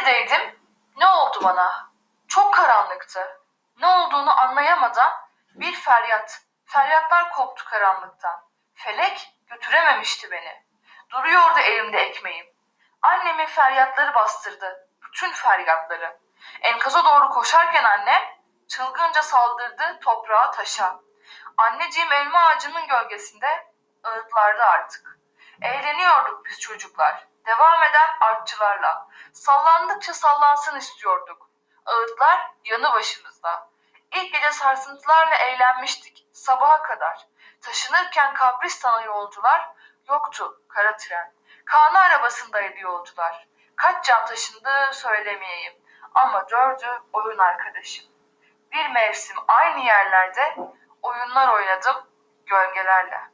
Neredeydim? Ne oldu bana? Çok karanlıktı. Ne olduğunu anlayamadan bir feryatlar koptu karanlıktan. Felek götürememişti beni. Duruyordu elimde ekmeğim. Annemin feryatları bastırdı. Bütün feryatları. Enkaza doğru koşarken annem çılgınca saldırdı toprağa taşa. Anneciğim elma ağacının gölgesinde ağıtlardı artık. Eğleniyorduk biz çocuklar. Devam eden artçılarla. Sallandıkça sallansın istiyorduk. Ağıtlar yanı başımızda. İlk gece sarsıntılarla eğlenmiştik sabaha kadar. Taşınırken Kabristan'a yolcular yoktu kara tren. Kaan'ı arabasındaydı yolcular. Kaç can taşındı söylemeyeyim. Ama dördü oyun arkadaşım. Bir mevsim aynı yerlerde oyunlar oynadım gölgelerle.